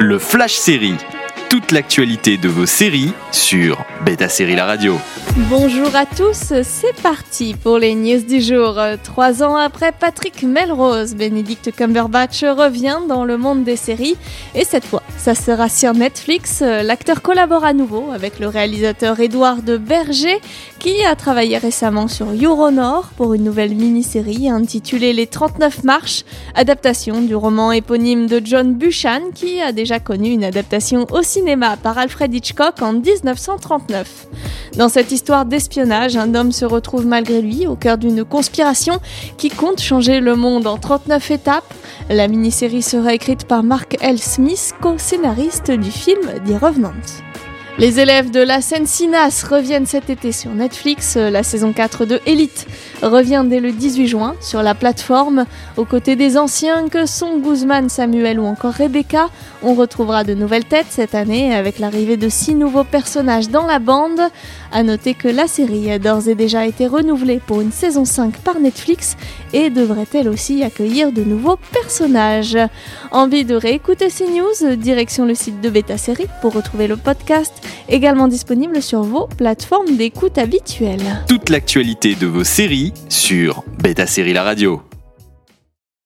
Le Flash Série. Toute l'actualité de vos séries sur Beta Série La Radio. Bonjour à tous, c'est parti pour les news du jour. 3 ans après Patrick Melrose, Benedict Cumberbatch revient dans le monde des séries. Et cette fois, ça sera sur Netflix. L'acteur collabore à nouveau avec le réalisateur Édouard de Berger, qui a travaillé récemment sur Euronor pour une nouvelle mini-série intitulée Les 39 marches, adaptation du roman éponyme de John Buchan, qui a déjà connu une adaptation au cinéma par Alfred Hitchcock en 1939. Dans cette histoire d'espionnage, un homme se retrouve malgré lui au cœur d'une conspiration qui compte changer le monde en 39 étapes. La mini-série sera écrite par Mark L. Smith, co-scénariste du film The Revenant. Les élèves de la Sensinas reviennent cet été sur Netflix. La saison 4 de Elite revient dès le 18 juin sur la plateforme. Aux côtés des anciens que sont Guzman, Samuel ou encore Rebecca, on retrouvera de nouvelles têtes cette année avec l'arrivée de 6 nouveaux personnages dans la bande. À noter que la série a d'ores et déjà été renouvelée pour une saison 5 par Netflix et devrait elle aussi accueillir de nouveaux personnages. Envie de réécouter ces news? Direction le site de Beta Série pour retrouver le podcast, également disponible sur vos plateformes d'écoute habituelles. Toute l'actualité de vos séries sur Beta Série La Radio.